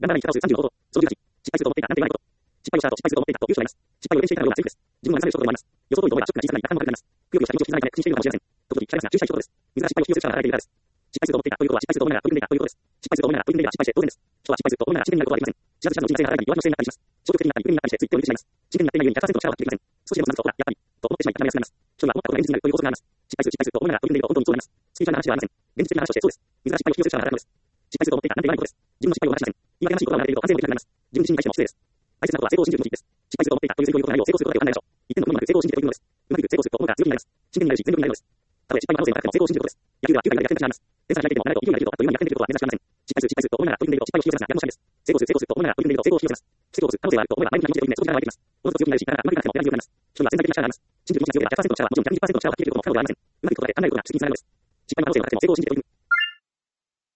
頑張らない結果を35こと。その18、失敗すると思っていたなんて言わないこと。失敗をした後、失敗すると思っていたと言う人がいます。失敗を練習していたのようなセリフです。自分はなされる人と思われます。予想通りと思えばショックな小さな一旦もかかります。くよくよした気持ちを引きずらないため、口にしているのかもしれません。時々、控えますが注意したいことです。水が失敗を引き寄せる力が流れているからです。失敗すると思っていたということは失敗すると思いながら取り組んでいたということです。失敗すると思いながら取り組んでいれば失敗して当然です。人は失敗すると思いながら真剣になることはできません。知らず知らずの人生が荒い弱気の姿勢になったりします。消極的になったり、無理になったりしてついてを許してしまいます。真剣になっていないように 100% の力は発揮できません。少しでもつまずくと、ほら、やっぱり、と思ってしまい、離れやすくなります。人には思ったことが現実になるという法則があります。失敗すると思いながら取り組んでいると本当にそうなります。スピリチュアルな話ではありません。現実的な話としてそうです。水が失敗を引き寄せる力が働くのです。失敗すると思っていたなんて言わないことです。自分の失敗を話しません。言い訳らしいことが流れていると完全にできなくなります。自分自身に対しても失礼です。大切なことは成功を信じる時です。失敗すると思っていたというセリフを言うことがないよう成功することがよく考えましょう。一点のことにうまく成功を信じてというのです。うまく成功すると思うから強気になります。真剣になるし全力になるのです。たとえ失敗がどうでもなくても成功を信じることです。野球では9回裏で逆転があります。点差が開いていても7と勢いがいるとあっという間に逆転できることは珍しくありません。失敗すると思いながら取り組んでいると失敗を引き寄せますが逆のしかりです。成功すると思いながら取り組んでいると成功を引き寄せます。奇跡を起こす可能性があると思えば前向きな気持ちで取り組んでそこに力が湧いてきます。おのずと強気になるし力がうまくいかなくてもやらなくなります。人には潜在的な力があります。信じる気持ちが強ければ100%の力はもちろん120%の力を発揮できることも可能ではありません。うまくいくことで考えることが確実につながるのです。失敗の可能性がなくても成功を信じて取り組む